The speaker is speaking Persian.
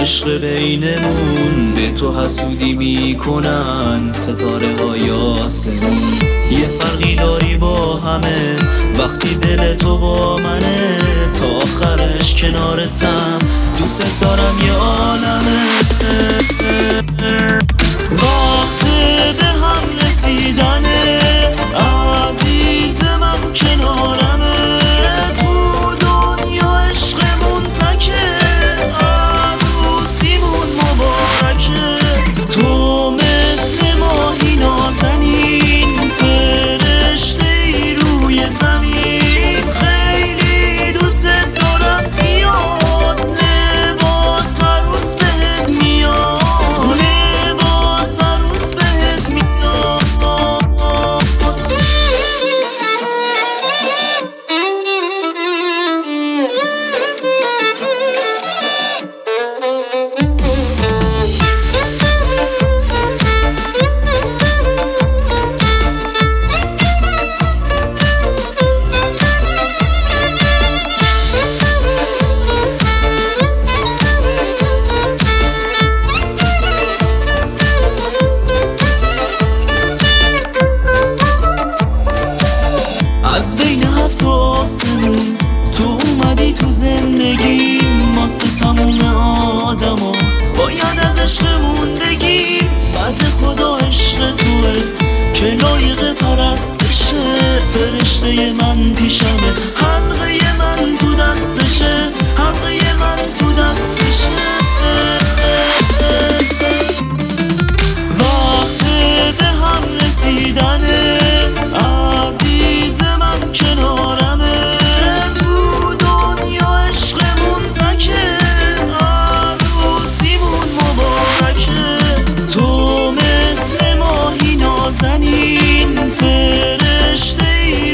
عشق بینمون به تو حسودی میکنن ستاره های آسمون. یه فرقی داری با همه وقتی دل تو با منه، تا آخرش کنارتم، دوست دارم یه عالمه. وقت به هم رسیدنه عزیز من، کنارمه تو دنیا، عشقمون تکه، عروسیمون مبارکه. تو مثل ماهی نازنین، فرشته ای روی زمین، خیلی دوست دارم زیاد، لباس عروس بهت میاد، لباس عروس بهت میاد. از بین هفت آسمون تو اومدی تو زندگی، واسه تموم آدما باید از عشقمون بگیم. بعد خدا عشق توه که لایق پرستشه، فرشته من پیش